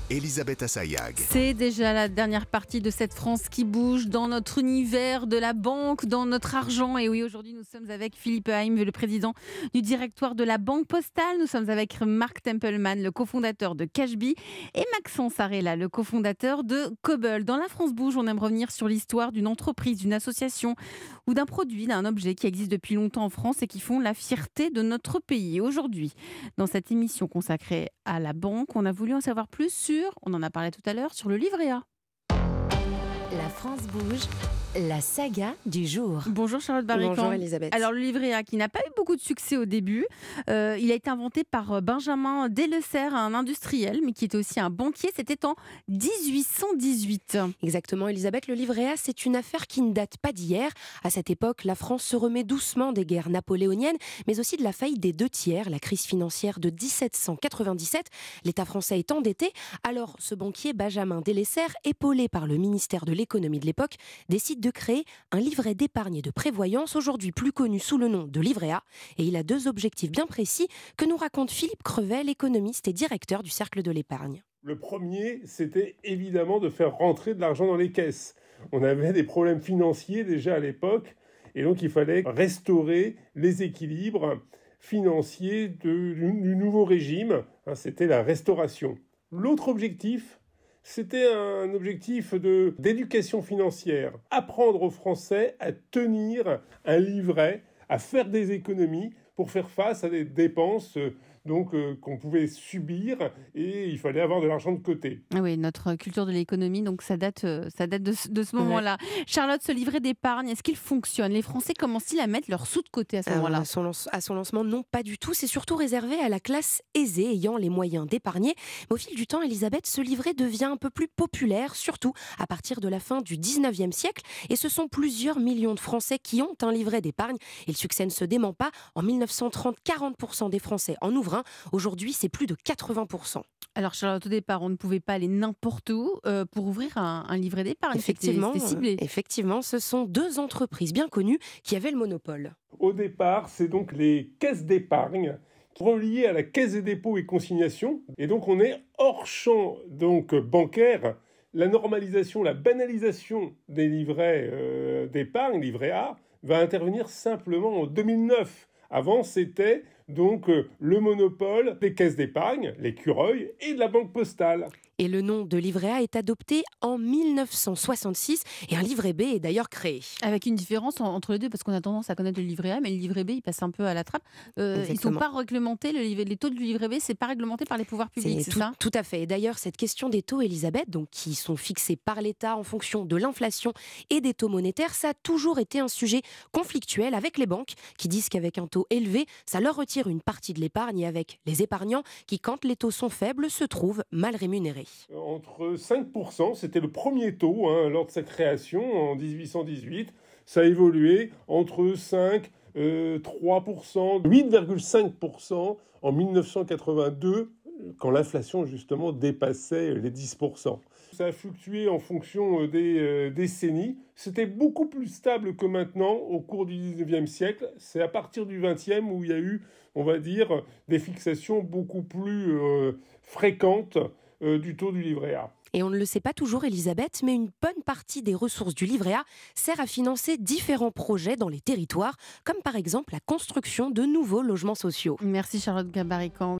Elisabeth Assayag. C'est déjà la dernière partie de cette France qui bouge dans notre univers de la banque, dans notre argent. Et oui, aujourd'hui, nous sommes avec Philippe Haim, le président du directoire de la Banque Postale. Nous sommes avec Mark Templeman, le cofondateur de Cashbee, et Maxence Arella, le cofondateur de Cobble. Dans La France bouge, on aime revenir sur l'histoire d'une entreprise, d'une association ou d'un produit, d'un objet qui existe depuis longtemps en France et qui font la fierté de notre pays. Aujourd'hui, dans cette émission consacrée à la banque, on a voulu en savoir plus on en a parlé tout à l'heure, sur le livret A. La France bouge, la saga du jour. Bonjour Charlotte Barrican. Bonjour Elisabeth. Alors le livret A qui n'a pas eu beaucoup de succès au début, il a été inventé par Benjamin Delessert, un industriel, mais qui était aussi un banquier. C'était en 1818. Exactement Elisabeth, le livret A c'est une affaire qui ne date pas d'hier. À cette époque, la France se remet doucement des guerres napoléoniennes, mais aussi de la faillite des deux tiers, la crise financière de 1797. L'État français est endetté. Alors ce banquier Benjamin Delessert, épaulé par le ministère de l'économie de l'époque, décide de créer un livret d'épargne et de prévoyance, aujourd'hui plus connu sous le nom de livret A. Et il a deux objectifs bien précis que nous raconte Philippe Crevel, économiste et directeur du Cercle de l'épargne. Le premier, c'était évidemment de faire rentrer de l'argent dans les caisses. On avait des problèmes financiers déjà à l'époque, et donc il fallait restaurer les équilibres financiers du nouveau régime. C'était la restauration. L'autre objectif, c'était un objectif d'éducation financière. Apprendre aux Français à tenir un livret, à faire des économies pour faire face à des dépenses qu'on pouvait subir, et il fallait avoir de l'argent de côté. Oui, notre culture de l'économie, donc ça date de ce moment-là. Ouais. Charlotte, ce livret d'épargne, est-ce qu'il fonctionne ? Les Français commencent-ils à mettre leurs sous de côté à ce moment-là ? À son lancement, non, pas du tout. C'est surtout réservé à la classe aisée, ayant les moyens d'épargner. Mais au fil du temps, Elisabeth, ce livret devient un peu plus populaire, surtout à partir de la fin du 19e siècle. Et ce sont plusieurs millions de Français qui ont un livret d'épargne. Et le succès ne se dément pas. En 1930, 40% des Français en ouvrent un. Aujourd'hui, c'est plus de 80%. Alors Charlotte, au départ, on ne pouvait pas aller n'importe où pour ouvrir un livret d'épargne. Effectivement, c'était ciblé. Effectivement, ce sont deux entreprises bien connues qui avaient le monopole. Au départ, c'est donc les caisses d'épargne reliées à la Caisse des dépôts et consignations. Et donc, on est hors champ bancaire. La normalisation, la banalisation des livrets d'épargne, livret A, va intervenir simplement en 2009. Avant, c'était donc le monopole des caisses d'épargne, l'écureuil, et de la Banque Postale. Et le nom de livret A est adopté en 1966 et un livret B est d'ailleurs créé. Avec une différence entre les deux, parce qu'on a tendance à connaître le livret A, mais le livret B, il passe un peu à la trappe. Ils ne sont pas réglementés, les taux du livret B, c'est pas réglementé par les pouvoirs publics, c'est ça ? Tout à fait. Et d'ailleurs, cette question des taux, Elisabeth, donc, qui sont fixés par l'État en fonction de l'inflation et des taux monétaires, ça a toujours été un sujet conflictuel avec les banques qui disent qu'avec un taux élevé, ça leur retire une partie de l'épargne, et avec les épargnants qui, quand les taux sont faibles, se trouvent mal rémunérés. Entre 5%, c'était le premier taux lors de sa création en 1818. Ça a évolué entre 5, 3%, 8,5% en 1982, quand l'inflation justement dépassait les 10%. Ça a fluctué en fonction des décennies. C'était beaucoup plus stable que maintenant au cours du 19e siècle. C'est à partir du 20e où il y a eu, on va dire, des fixations beaucoup plus fréquentes du taux du livret A. Et on ne le sait pas toujours, Elisabeth, mais une bonne partie des ressources du livret A sert à financer différents projets dans les territoires, comme par exemple la construction de nouveaux logements sociaux. Merci Charlotte Barrican.